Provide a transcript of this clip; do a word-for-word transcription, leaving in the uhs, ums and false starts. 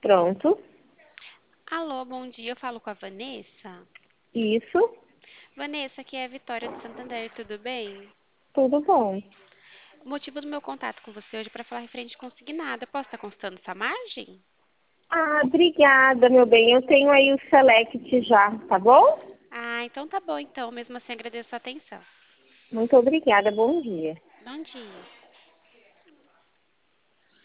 Pronto. Alô, bom dia. Eu falo com a Vanessa. Isso. Vanessa, aqui é a Vitória do Santander, tudo bem? Tudo bom. O motivo do meu contato com você hoje é para falar referente consignada. Posso estar consultando sua margem? Ah, obrigada, meu bem. Eu tenho aí o Select já, tá bom? Ah, então tá bom, então. Mesmo assim, agradeço a atenção. Muito obrigada. Bom dia. Bom dia.